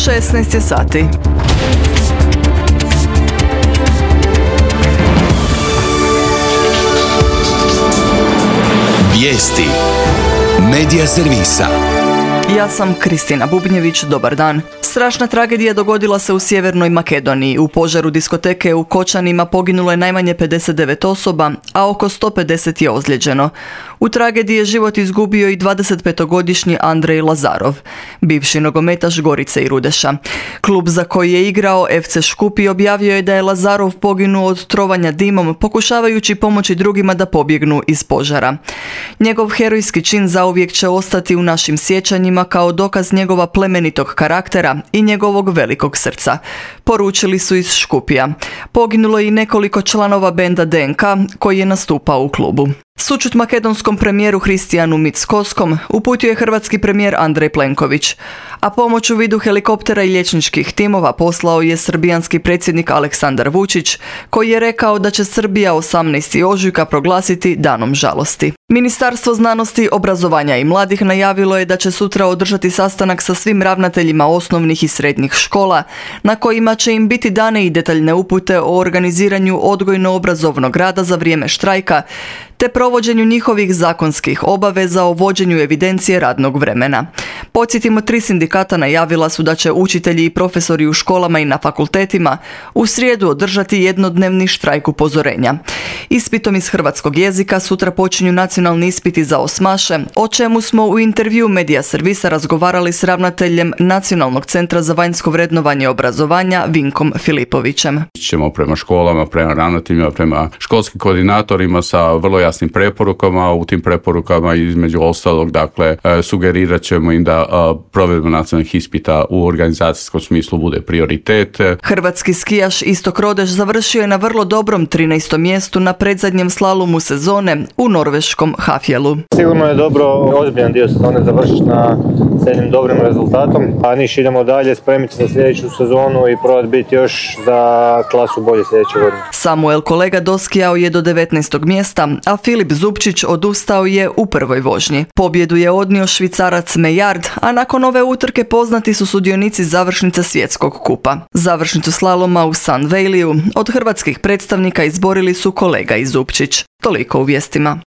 16 je sati. Vijesti Medija servisa. Ja sam Kristina Bubnjević, dobar dan. Strašna tragedija dogodila se u Sjevernoj Makedoniji. U požaru diskoteke u Kočanima poginulo je najmanje 59 osoba, a oko 150 je ozlijeđeno. U tragediji je život izgubio i 25-godišnji Andrej Lazarov, bivši nogometaš Gorice i Rudeša. Klub za koji je igrao, FC Škupi, objavio je da je Lazarov poginuo od trovanja dimom, pokušavajući pomoći drugima da pobjegnu iz požara. Njegov herojski čin zauvijek će ostati u našim sjećanjima kao dokaz njegova plemenitog karaktera i njegovog velikog srca, poručili su iz Škupija. Poginulo je i nekoliko članova benda DNK koji je nastupao u klubu. Sućut makedonskom premijeru Hristijanu Mickoskom uputio je hrvatski premijer Andrej Plenković, a pomoć u vidu helikoptera i liječničkih timova poslao je srbijanski predsjednik Aleksandar Vučić, koji je rekao da će Srbija 18. ožujka proglasiti danom žalosti. Ministarstvo znanosti, obrazovanja i mladih najavilo je da će sutra održati sastanak sa svim ravnateljima osnovnih i srednjih škola, na kojima će im biti dane i detaljne upute o organiziranju odgojno-obrazovnog rada za vrijeme štrajka, te provođenju njihovih zakonskih obaveza o vođenju evidencije radnog vremena. Podsjetimo, 3 sindikata najavila su da će učitelji i profesori u školama i na fakultetima u srijedu održati jednodnevni štrajk upozorenja. Ispitom iz hrvatskog jezika sutra počinju nacionalni ispiti za osmaše, o čemu smo u intervju Medija servisa razgovarali s ravnateljem Nacionalnog centra za vanjsko vrednovanje obrazovanja Vinkom Filipovićem. Ćemo prema školama, prema ravnateljima, prema školskim koordinatorima sa vrlo jasnim preporukama. U tim preporukama između ostalog, dakle, sugerirat ćemo im da provedba nacionalnih ispita u organizacijskom smislu bude prioritet. Hrvatski skijaš Istok Rodeš završio je na vrlo dobrom 13. mjestu na predzadnjem slalomu sezone u norveškom Hafjelu. Sigurno je dobro ozbiljan dio sezone završiti s jednim dobrim rezultatom, a Niš idemo dalje, spremiti se za sljedeću sezonu i probati biti još za klasu bolje sljedeće godine. Samuel Kolega doskijao je do 19. mjesta, a Filip Zupčić odustao je u prvoj vožnji. Pobjedu je odnio Švicarac Mejard, a nakon ove utrke poznati su sudionici završnice svjetskog kupa. Završnicu slaloma u Sun Valley od hrvatskih predstavnika izborili su Kolega i Zupčić. Toliko u vijestima.